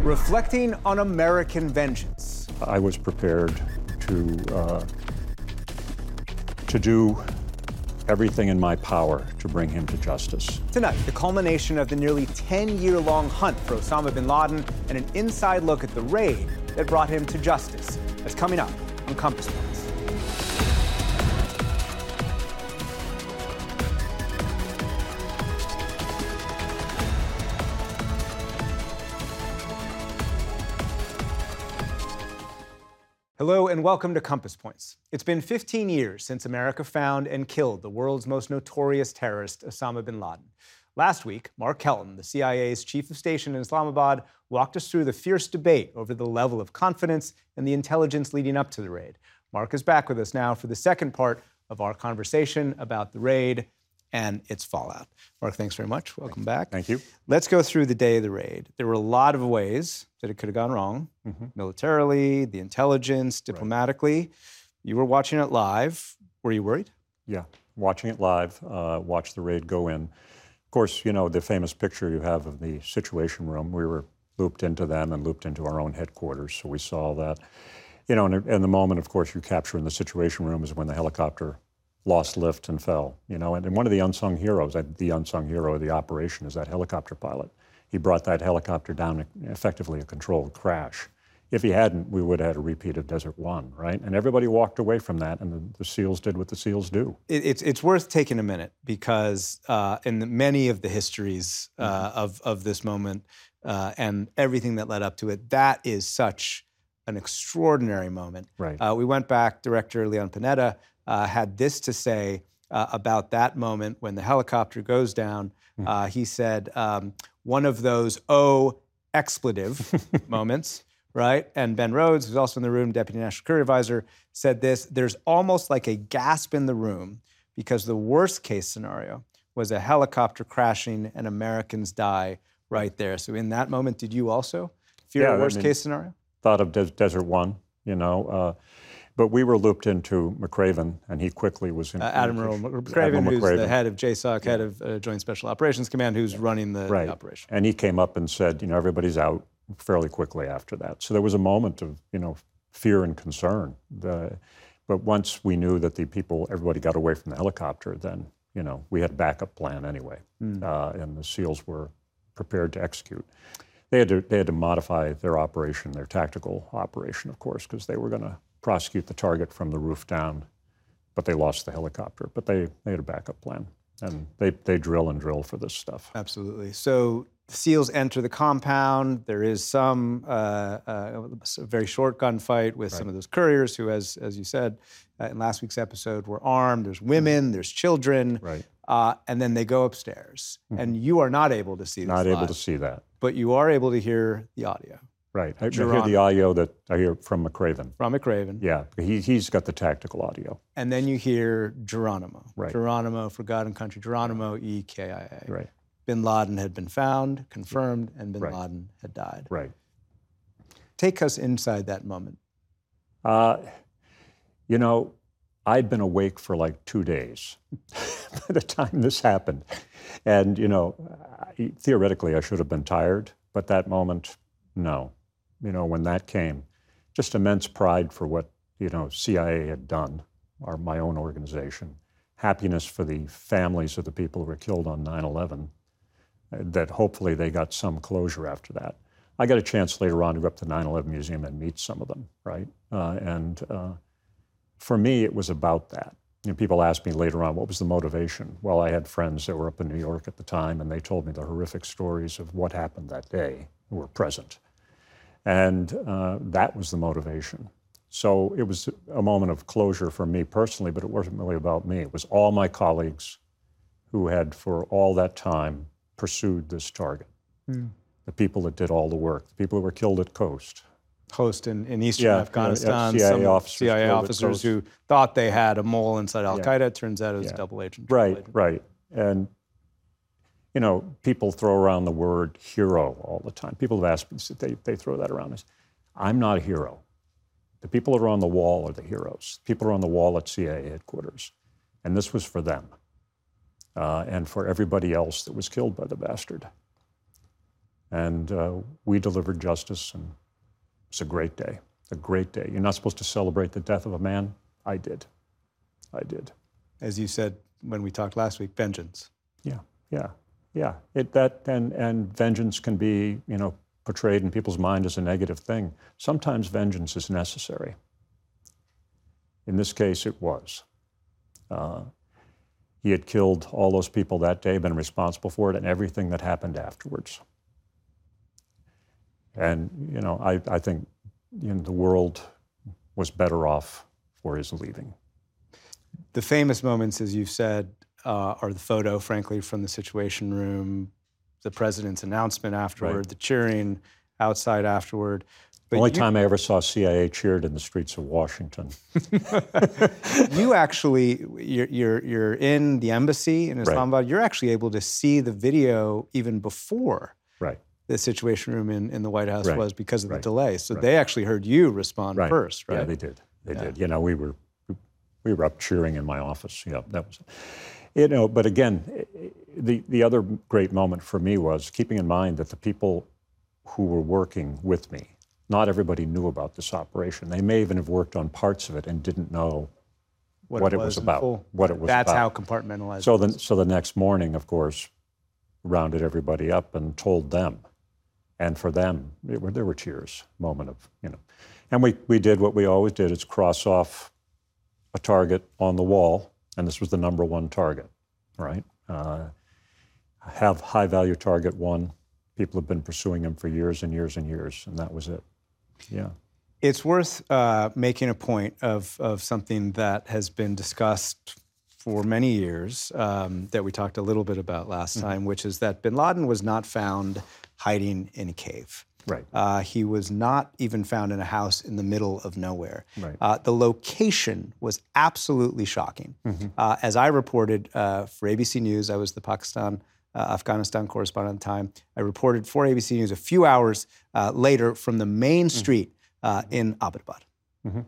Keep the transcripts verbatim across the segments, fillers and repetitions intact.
reflecting on American vengeance. I was prepared to uh, to do everything in my power to bring him to justice. Tonight, the culmination of the nearly ten-year-long hunt for Osama bin Laden and an inside look at the raid that brought him to justice. That's coming up on Compass Points. Hello and welcome to Compass Points. It's been fifteen years since America found and killed the world's most notorious terrorist, Osama bin Laden. Last week, Mark Kelton, the C I A's chief of station in Islamabad, walked us through the fierce debate over the level of confidence and the intelligence leading up to the raid. Mark is back with us now for the second part of our conversation about the raid and its fallout. Mark, thanks very much. Welcome back. Thank you. Let's go through the day of the raid. There were a lot of ways that it could have gone wrong, mm-hmm. militarily, the intelligence, diplomatically. Right. You were watching it live. Were you worried? Yeah, watching it live, uh, watched the raid go in. Of course, you know, the famous picture you have of the Situation Room, we were looped into them and looped into our own headquarters, so we saw that. You know, and, and the moment, of course, you capture in the Situation Room is when the helicopter lost lift and fell, you know, and, and one of the unsung heroes, the unsung hero of the operation is that helicopter pilot. He brought that helicopter down, effectively a controlled crash. If he hadn't, we would have had a repeat of Desert One, right? And everybody walked away from that, and the, the SEALs did what the SEALs do. It, it's it's worth taking a minute because uh, in many of the histories uh, mm-hmm. of, of this moment uh, and everything that led up to it, that is such an extraordinary moment. Right. Uh, we went back, director Leon Panetta uh, had this to say uh, about that moment when the helicopter goes down. Mm-hmm. Uh, he said, um, one of those oh expletive moments, right? And Ben Rhodes, who's also in the room, Deputy National Security Advisor, said this: there's almost like a gasp in the room because the worst case scenario was a helicopter crashing and Americans die right there. So in that moment, did you also fear yeah, a worst I mean, case scenario? Thought of Des- Desert One, you know, uh, but we were looped into McRaven, and he quickly was in. Uh, Admiral McRaven, Admiral who's McRaven. the head of J SOC, head of uh, Joint Special Operations Command, who's running the, right. the operation. And he came up and said, you know, everybody's out fairly quickly after that. So there was a moment of, you know, fear and concern. The, but once we knew that the people, everybody got away from the helicopter, then, you know, we had a backup plan anyway, mm. uh, and the SEALs were prepared to execute. They had to, they had to modify their operation, their tactical operation, of course, because they were going to prosecute the target from the roof down, but they lost the helicopter. But they, they had a backup plan, and they, they drill and drill for this stuff. Absolutely. So the SEALs enter the compound. There is some uh, uh, a very short gunfight with right. some of those couriers who, as as you said uh, in last week's episode, were armed. There's women, there's children. Right. Uh, and then they go upstairs. Mm-hmm. And you are not able to see this Not live, able to see that. But you are able to hear the audio. Right. I, I hear the audio that I hear from McRaven. From McRaven. Yeah. He, he's got the tactical audio. And then you hear Geronimo. Right. Geronimo, for God and Country. Geronimo, E K I A. Right. Bin Laden had been found, confirmed, and Bin right. Laden had died. Right. Take us inside that moment. Uh, you know, I'd been awake for like two days by the time this happened. And, you know, I, theoretically, I should have been tired, but that moment, no. You know, when that came, just immense pride for what, you know, C I A had done, or my own organization. Happiness for the families of the people who were killed on nine eleven, that hopefully they got some closure after that. I got a chance later on to go up to the nine eleven Museum and meet some of them, right? Uh, and uh, for me, it was about that. You know, people asked me later on, what was the motivation? Well, I had friends that were up in New York at the time, and they told me the horrific stories of what happened that day, who were present. And uh, that was the motivation. So it was a moment of closure for me personally, but it wasn't really about me. It was all my colleagues who had, for all that time, pursued this target. Mm. The people that did all the work, the people who were killed at Coast. Host in, in eastern yeah, Afghanistan, yeah, C I A some officers, C I A officers who thought they had a mole inside Al-Qaeda. Yeah. It turns out it was yeah. a double agent. Right, agent. right. And, you know, people throw around the word hero all the time. People have asked me, they, they throw that around. I'm not a hero. The people that are on the wall are the heroes. People are on the wall at C I A headquarters. And this was for them. Uh, and for everybody else that was killed by the bastard. And uh, we delivered justice, and it's a great day, a great day. You're not supposed to celebrate the death of a man. I did. I did. As you said when we talked last week, vengeance. Yeah, yeah, yeah. It, that, and, and vengeance can be, you know, portrayed in people's mind as a negative thing. Sometimes vengeance is necessary. In this case, it was. Uh, he had killed all those people that day, been responsible for it, and everything that happened afterwards. And, you know, I, I think you know, the world was better off for his leaving. The famous moments, as you've said, uh, are the photo, frankly, from the Situation Room, the president's announcement afterward, Right. the cheering outside afterward. But the only you, time I ever saw C I A cheered in the streets of Washington. you actually, you're, you're, you're in the embassy in Islamabad. Right. You're actually able to see the video even before right. the Situation Room in, in the White House right. was because of right. the delay. So right. they actually heard you respond right. first, right? Yeah, they did. They yeah. did. You know, we were we were up cheering in my office. Yeah, that was, you know. But again, the the other great moment for me was keeping in mind that the people who were working with me, not everybody knew about this operation. They may even have worked on parts of it and didn't know what, what it was, was about. Full. What it was That's about. how compartmentalized. So the so the next morning, of course, rounded everybody up and told them, and for them, it were, there were tears. Moment of you know, and we we did what we always did: is cross off a target on the wall, and this was the number one target, right? Uh, have high value target one. People have been pursuing him for years and years and years, and that was it. Yeah. It's worth uh, making a point of, of something that has been discussed for many years, um, that we talked a little bit about last mm-hmm. time, which is that bin Laden was not found hiding in a cave. Right. Uh, he was not even found in a house in the middle of nowhere. Right. Uh, the location was absolutely shocking. Mm-hmm. Uh, as I reported uh, for A B C News, I was the Pakistan Uh, Afghanistan correspondent at the time. I reported for A B C News a few hours uh, later from the main street uh, in Abbottabad. Mm-hmm.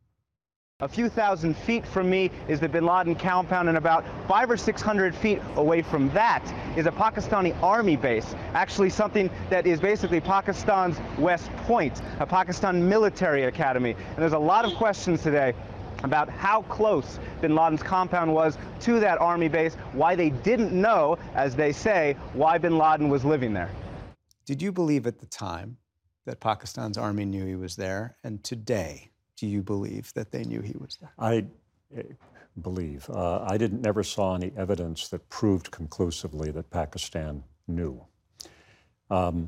A few thousand feet from me is the bin Laden compound, and about five or six hundred feet away from that is a Pakistani army base, actually something that is basically Pakistan's West Point, a Pakistan military academy. And there's a lot of questions today about how close bin Laden's compound was to that army base, why they didn't know, as they say, why bin Laden was living there. Did you believe at the time that Pakistan's army knew he was there? And today, do you believe that they knew he was there? I uh, believe. Uh, I didn't never saw any evidence that proved conclusively that Pakistan knew. Um,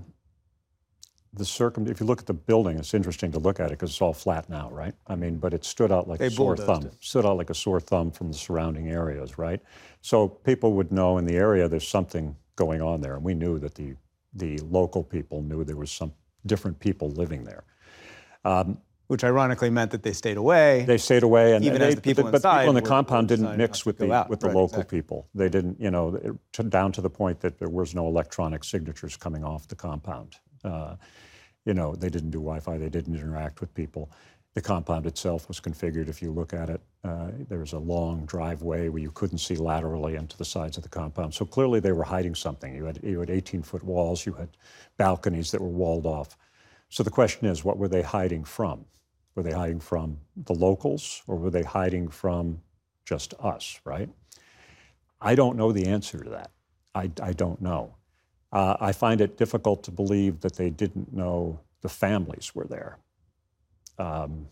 The circum. If you look at the building, it's interesting to look at it because it's all flat now, right? I mean, but it stood out like they a sore thumb. It. Stood out like a sore thumb from the surrounding areas, right? So people would know in the area there's something going on there, and we knew that the the local people knew there was some different people living there. Um, Which ironically meant that they stayed away. They stayed away, and even they, as the people but inside the people in the were, compound were didn't mix with the out. with the right, local exactly. people. They didn't, you know, it, to, down to the point that there was no electronic signatures coming off the compound. Uh, you know, they didn't do Wi-Fi. They didn't interact with people. The compound itself was configured. If you look at it, uh, there was a long driveway where you couldn't see laterally into the sides of the compound. So clearly, they were hiding something. You had you had eighteen-foot walls. You had balconies that were walled off. So the question is, what were they hiding from? Were they hiding from the locals, or were they hiding from just us, right? I don't know the answer to that. I, I don't know. Uh, I find it difficult to believe that they didn't know the families were there. Um,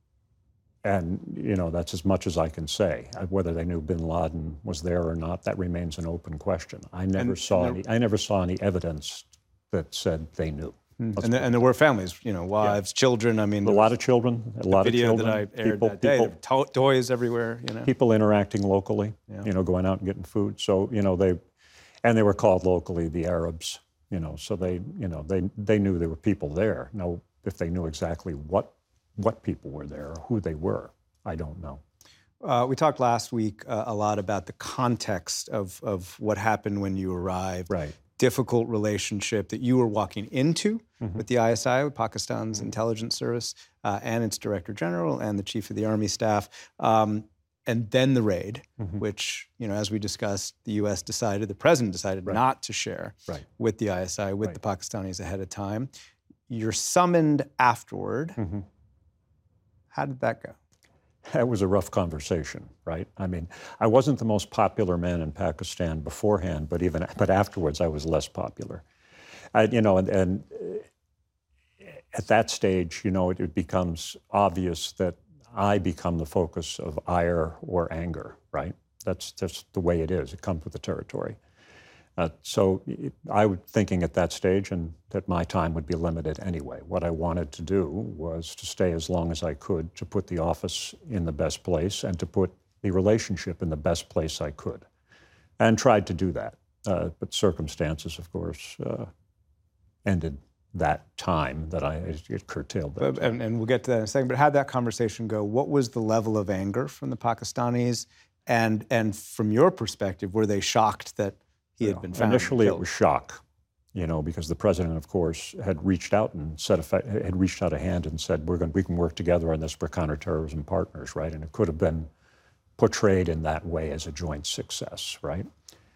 and, you know, that's as much as I can say. Whether they knew bin Laden was there or not, that remains an open question. I never And- saw and any, I never saw any evidence that said they knew. And, there, and there were families, you know, wives, children. I mean, A there lot was of children, a lot of video children. that I aired people, that day. people, There were to- toys everywhere, you know. people interacting locally, Yeah. you know, going out and getting food. So, you know, they, and they were called locally the Arabs, you know, so they, you know, they, they knew there were people there. Now, if they knew exactly what, what people were there or who they were, I don't know. Uh, we talked last week uh, a lot about the context of, of what happened when you arrived. Right. Difficult relationship that you were walking into mm-hmm. with the I S I, with Pakistan's mm-hmm. intelligence service, uh, and its director general and the chief of the army staff. Um, and then the raid, Mm-hmm. which, you know, as we discussed, the U S decided, the president decided Right. not to share Right. with the I S I, with Right. the Pakistanis ahead of time. You're summoned afterward. Mm-hmm. How did that go? That was a rough conversation, right? I mean, I wasn't the most popular man in Pakistan beforehand, but even but afterwards, I was less popular. I, you know, and, and at that stage, you know, it, it becomes obvious that I become the focus of ire or anger, right? That's just the way it is. It comes with the territory. Uh, so it, I was thinking at that stage and that my time would be limited anyway. What I wanted to do was to stay as long as I could, to put the office in the best place and to put the relationship in the best place I could, and tried to do that. Uh, but circumstances, of course, uh, ended that time that I it curtailed that. But, and, and we'll get to that in a second, but how'd that conversation go? What was the level of anger from the Pakistanis? And, and from your perspective, were they shocked that he had been found? Initially, and it was shock, you know, because the president, of course, had reached out and said, had reached out a hand and said, "We're going, we can work together on this. We're counterterrorism partners," right? And it could have been portrayed in that way as a joint success, right?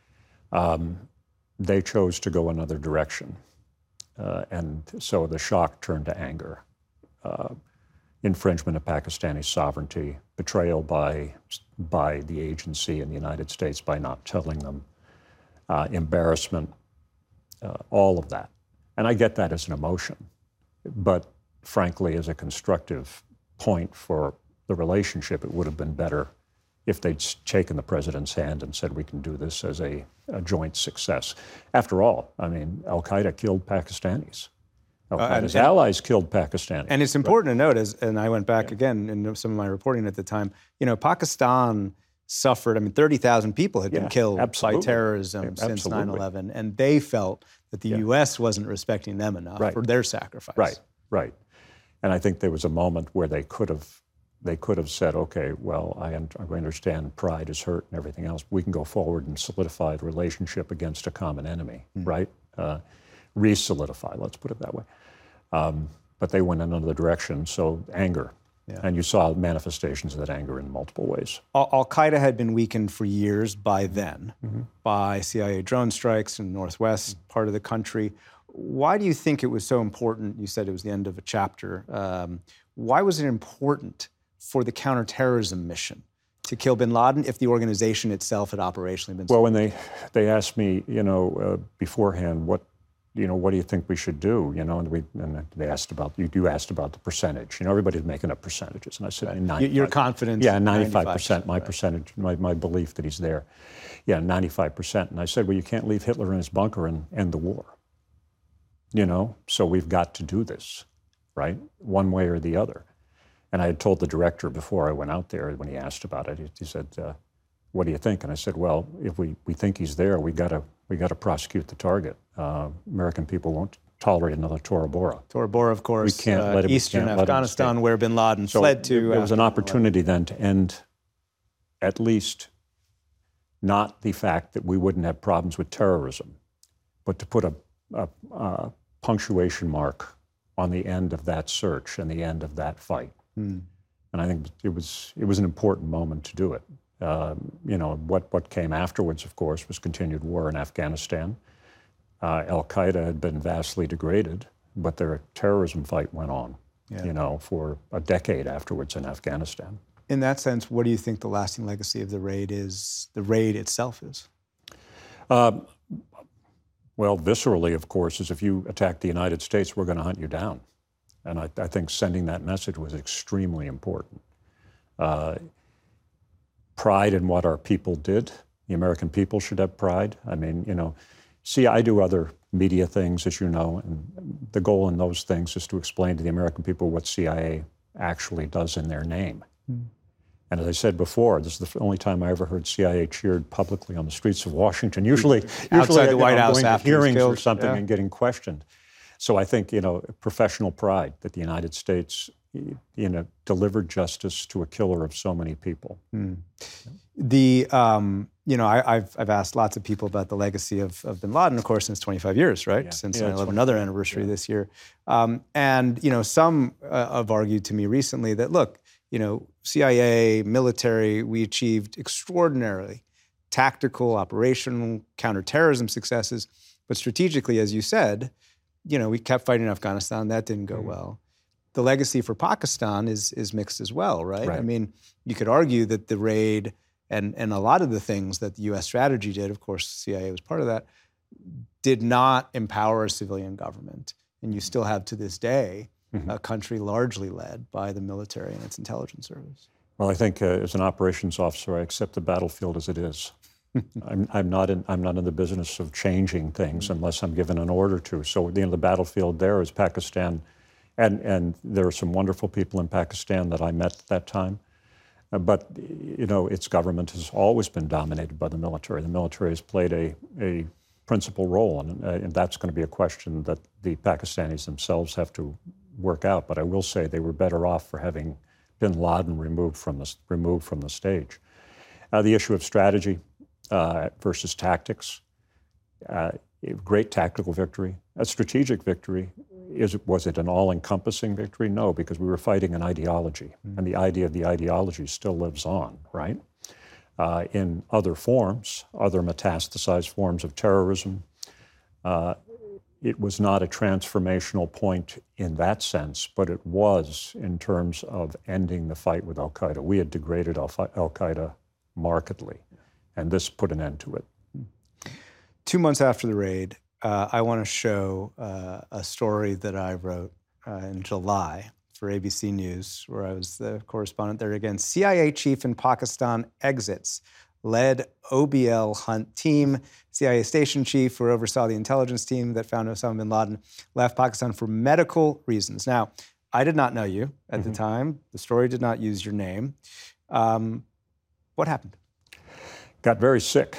Um, they chose to go another direction, uh, and so the shock turned to anger. Uh, infringement of Pakistani sovereignty, betrayal by by the agency in the United States by not telling them. Uh, embarrassment, uh, all of that. And I get that as an emotion, but frankly, as a constructive point for the relationship, it would have been better if they'd taken the president's hand and said, we can do this as a, a joint success. After all, I mean, Al-Qaeda killed Pakistanis. Al-Qaeda's and- allies killed Pakistanis. And it's important to note, as, and I went back again in some of my reporting at the time, you know, Pakistan suffered, I mean, thirty thousand people had Yeah, been killed absolutely. by terrorism Yeah, since absolutely. nine eleven, and they felt that the Yeah. U S wasn't respecting them enough Right. for their sacrifice. Right, right. And I think there was a moment where they could have they could have said, okay, well, I, un- I understand pride is hurt and everything else. We can go forward and solidify the relationship against a common enemy, Mm. right? Uh, re-solidify, let's put it that way. Um, but they went in another direction, so anger. Yeah. And you saw manifestations of that anger in multiple ways. Al- Al-Qaeda had been weakened for years by then, Mm-hmm. by C I A drone strikes in the northwest part of the country. Why do you think it was so important? You said it was the end of a chapter. Um, why was it important for the counterterrorism mission to kill bin Laden if the organization itself had operationally been? Well, when they they asked me, you know, uh, beforehand, what, you know, what do you think we should do? You know, and we and they asked about you. You asked about the percentage. You know, everybody's making up percentages, and I said, Right. ninety-five. You're confident? Yeah, ninety-five percent. My right. percentage, my, my belief that he's there. Yeah, ninety-five percent. And I said, well, you can't leave Hitler in his bunker and end the war. You know, so we've got to do this, right? One way or the other. And I had told the director before I went out there when he asked about it. He, he said, uh, "What do you think?" And I said, "Well, if we, we think he's there, we got to we got to prosecute the target. Uh, American people won't tolerate another Tora Bora." Tora Bora, of course, We can't uh, let him- we eastern can't let him Afghanistan, escape. where bin Laden So fled to. there was an after opportunity then to end at least not the fact that we wouldn't have problems with terrorism, but to put a, a, a punctuation mark on the end of that search and the end of that fight. Hmm. And I think it was it was an important moment to do it. Um, you know, what, what came afterwards, of course, was continued war in Afghanistan. Uh, Al-Qaeda had been vastly degraded, but their terrorism fight went on, Yeah. you know, for a decade afterwards in Afghanistan. In that sense, what do you think the lasting legacy of the raid is? The raid itself is. Um, well, viscerally, of course, is if you attack the United States, we're going to hunt you down. And I, I think sending that message was extremely important. Uh, pride in what our people did. The American people should have pride. I mean, you know, see, I do other media things, as you know, and the goal in those things is to explain to the American people what C I A actually does in their name. Mm. And as I said before, this is the only time I ever heard C I A cheered publicly on the streets of Washington. Usually, outside usually, the you White know, House going to after he was hearings or killed. something Yeah. and getting questioned. So I think, you know, professional pride that the United States, you know, delivered justice to a killer of so many people. Mm. The, um, you know, I, I've, I've asked lots of people about the legacy of, of bin Laden, of course, since twenty-five years, right? Yeah. Since Yeah, nine eleven, another anniversary yeah. this year. Um, and, you know, some uh, have argued to me recently that, look, you know, C I A, military, we achieved extraordinarily tactical, operational, counterterrorism successes. But strategically, as you said, you know, we kept fighting in Afghanistan. That didn't go mm-hmm. well. The legacy for Pakistan is is mixed as well, right? right? I mean, you could argue that the raid and, and a lot of the things that the U S strategy did, of course, C I A was part of that, did not empower a civilian government. And you still have to this day mm-hmm. a country largely led by the military and its intelligence service. Well, I think uh, as an operations officer, I accept the battlefield as it is. I'm, I'm not in. I'm not in the business of changing things mm-hmm. unless I'm given an order to. So, you know, the battlefield there is Pakistan, and and there are some wonderful people in Pakistan that I met at that time. Uh, but you know, its government has always been dominated by the military. The military has played a a principal role, and, uh, and that's going to be a question that the Pakistanis themselves have to work out. But I will say they were better off for having bin Laden removed from the removed from the stage. Uh, the issue of strategy. Uh, versus tactics, uh, great tactical victory. A strategic victory, is was it an all-encompassing victory? No, because we were fighting an ideology, mm-hmm. and the idea of the ideology still lives on, right? Uh, in other forms, other metastasized forms of terrorism. Uh, it was not a transformational point in that sense, but it was in terms of ending the fight with al-Qaeda. We had degraded al-Qaeda markedly. And this put an end to it. Two months after the raid, uh, I want to show uh, a story that I wrote uh, in July for A B C News, where I was the correspondent there again. C I A chief in Pakistan exits, led O B L hunt team. C I A station chief who oversaw the intelligence team that found Osama bin Laden left Pakistan for medical reasons. Now, I did not know you at mm-hmm. the time. The story did not use your name. Um, what happened? Got very sick.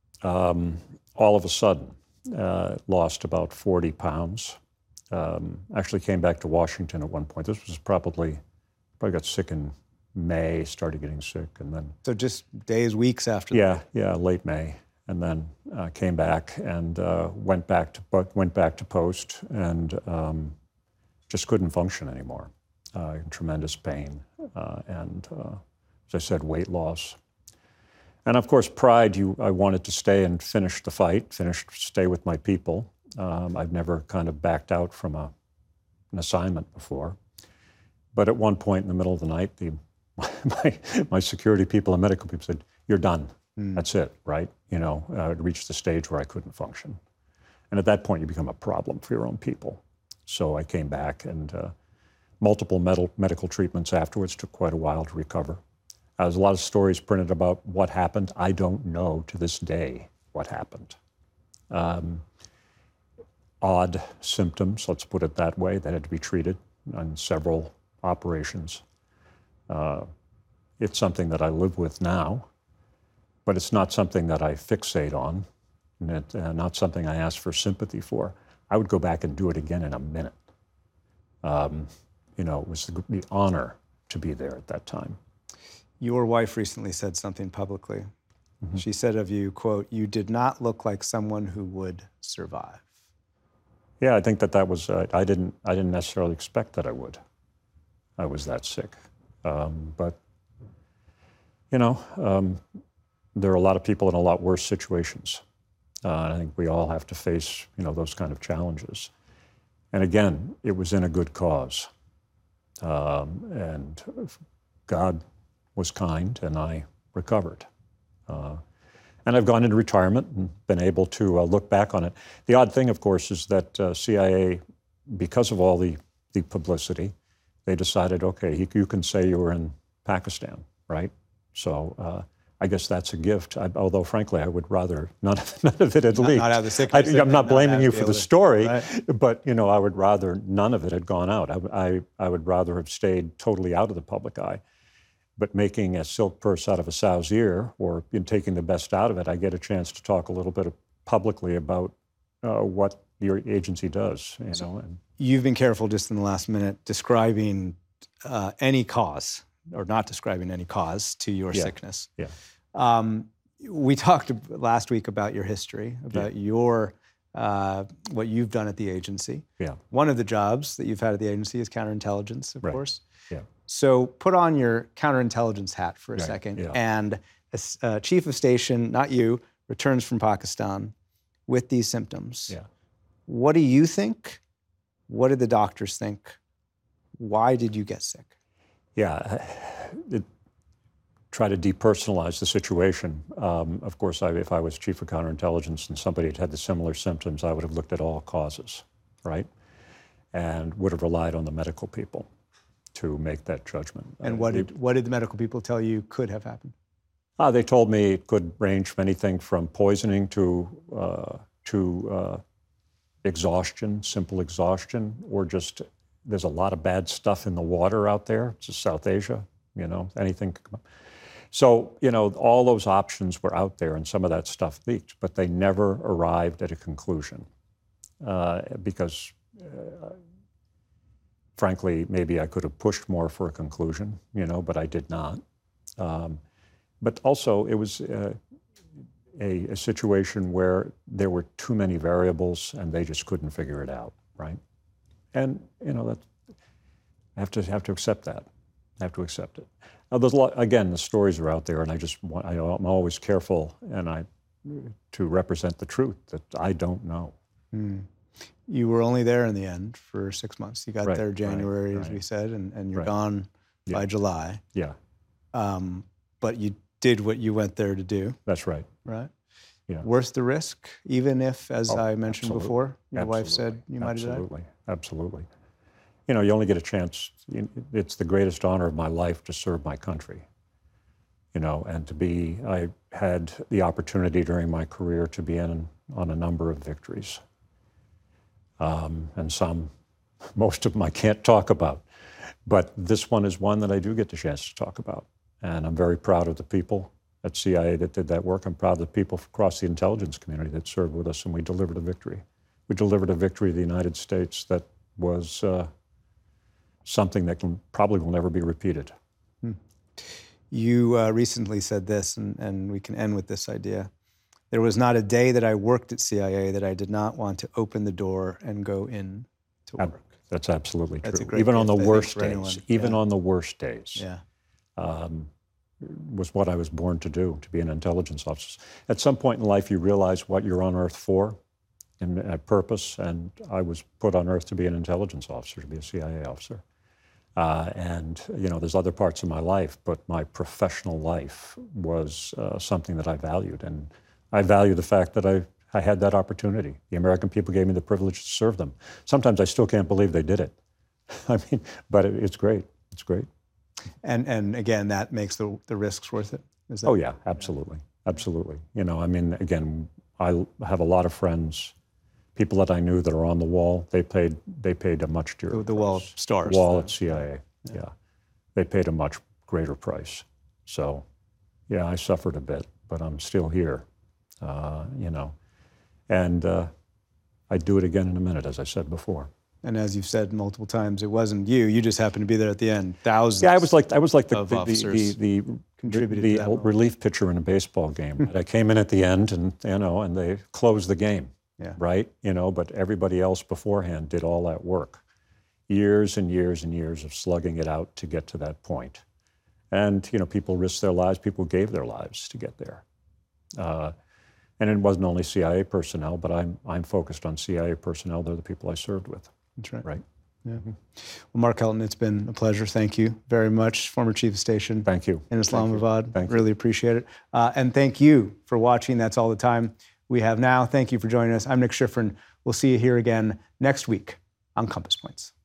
Um, all of a sudden, uh, lost about forty pounds. Um, actually came back to Washington at one point. This was probably, probably got sick in May, started getting sick, and then... So just days, weeks after Yeah, that. yeah, late May. And then uh, came back and uh, went back to went back to post and um, just couldn't function anymore. Uh, tremendous pain uh, and, uh, as I said, weight loss. And of course, pride, you, I wanted to stay and finish the fight, finish, stay with my people. Um, I've never kind of backed out from a, an assignment before. But at one point in the middle of the night, the, my, my security people and medical people said, "You're done. Mm. That's it," right? You know, uh, it reached the stage where I couldn't function. And at that point, you become a problem for your own people. So I came back and uh, multiple med- medical treatments afterwards, took quite a while to recover. Uh, there's a lot of stories printed about what happened. I don't know to this day what happened. Um, odd symptoms, let's put it that way, that had to be treated on several operations. Uh, it's something that I live with now, but it's not something that I fixate on, and it, uh, not something I ask for sympathy for. I would go back and do it again in a minute. Um, you know, it was the, the honor to be there at that time. Your wife recently said something publicly. Mm-hmm. She said of you, quote, "You did not look like someone who would survive." Yeah, I think that that was, uh, I didn't I didn't necessarily expect that I would. I was that sick. Um, but, you know, um, there are a lot of people in a lot worse situations. Uh, and I think we all have to face, you know, those kind of challenges. And again, it was in a good cause. Um, and God was kind, and I recovered. Uh, and I've gone into retirement and been able to uh, look back on it. The odd thing, of course, is that uh, C I A, because of all the, the publicity, they decided, okay, you, you can say you were in Pakistan, right? So uh, I guess that's a gift. I, although, frankly, I would rather none of, none of it had not, leaked. Not have the sickness. I, I'm not blaming not you for the to, story, right? but you know, I would rather none of it had gone out. I, I, I would rather have stayed totally out of the public eye. But making a silk purse out of a sow's ear, or in taking the best out of it, I get a chance to talk a little bit publicly about uh, what your agency does. You know, and you've been careful just in the last minute describing uh, any cause, or not describing any cause to your yeah. sickness. Yeah. Um, we talked last week about your history, about yeah. your uh, what you've done at the agency. Yeah. One of the jobs that you've had at the agency is counterintelligence, of right. course. Yeah. So put on your counterintelligence hat for a Right, second, yeah. and a s- uh, chief of station, not you, returns from Pakistan with these symptoms. Yeah. What do you think? What did the doctors think? Why did you get sick? Yeah, it, try to depersonalize the situation. Um, of course, I, if I was chief of counterintelligence and somebody had had the similar symptoms, I would have looked at all causes, right? And would have relied on the medical people to make that judgment. And Uh, what it- did what did the medical people tell you could have happened? Uh, they told me it could range from anything from poisoning to uh, to uh, exhaustion, simple exhaustion, or just there's a lot of bad stuff in the water out there. It's just South Asia, you know, anything could come up. So, you know, all those options were out there and some of that stuff leaked, but they never arrived at a conclusion uh, because, uh, frankly, maybe I could have pushed more for a conclusion, you know, but I did not. Um, But also, it was uh, a, a situation where there were too many variables and they just couldn't figure it out, right? And, you know, that, I have to, have to accept that. I have to accept it. Now, there's a lot, again, the stories are out there, and I just want, I, I'm always careful and I, to represent the truth that I don't know. Hmm. You were only there in the end for six months. You got Right, there right, January, as right. we said, and, and you're Right. gone Yeah. by July. Yeah, Um, but you did what you went there to do, that's right. right? Yeah. Worth the risk, even if, as Oh, I mentioned absolutely. before, your wife said Absolutely. you might have died? Absolutely, absolutely. You know, you only get a chance. you- It's the greatest honor of my life to serve my country. You know, and to be, I had the opportunity during my career to be in on a number of victories. Um, and some, most of them I can't talk about. But this one is one that I do get the chance to talk about. And I'm very proud of the people at C I A that did that work. I'm proud of the people across the intelligence community that served with us, and we delivered a victory. We delivered a victory to the United States that was uh, something that can, probably will never be repeated. You uh, recently said this, and, and we can end with this idea. There was not a day that I worked at C I A that I did not want to open the door and go in to Ab- work. That's absolutely That's a true. great Even on the gift, I think, worst for days, anyone. even Yeah. on the worst days, Yeah. um, was what I was born to do, to be an intelligence officer. At some point in life, you realize what you're on Earth for and a purpose, and I was put on Earth to be an intelligence officer, to be a C I A officer. Uh, and, you know, there's other parts of my life, but my professional life was uh, something that I valued. And I value the fact that I, I had that opportunity. The American people gave me the privilege to serve them. Sometimes I still can't believe they did it. I mean, but it, it's great. It's great. And and again, that makes the the risks worth it. Is that? Oh, yeah, absolutely. Absolutely. You know, I mean, again, I have a lot of friends, people that I knew that are on the wall. They paid, they paid a much dearer The, the wall price. stars. Wall the- at C I A, yeah. They paid a much greater price. So, yeah, I suffered a bit, but I'm still here, uh, you know. And uh, I'd do it again in a minute, as I said before. And as you've said multiple times, it wasn't you. You just happened to be there at the end. Thousands. Yeah, I was like I was like the of the, the, officers the, the, contributed the to that moment. relief pitcher in a baseball game. I came in at the end, and you know, and they closed the game. Yeah. Right. You know, but everybody else beforehand did all that work, years and years and years of slugging it out to get to that point. And you know, people risked their lives. People gave their lives to get there. Uh, and it wasn't only C I A personnel, but I'm I'm focused on C I A personnel. They're the people I served with. That's right. Right. Yeah. Well, Mark Helton, it's been a pleasure. Thank you very much, former Chief of Station Thank you. in Thank you. Islamabad. Thank you. Really appreciate it. Uh, and thank you for watching. That's all the time we have now. Thank you for joining us. I'm Nick Schifrin. We'll see you here again next week on Compass Points.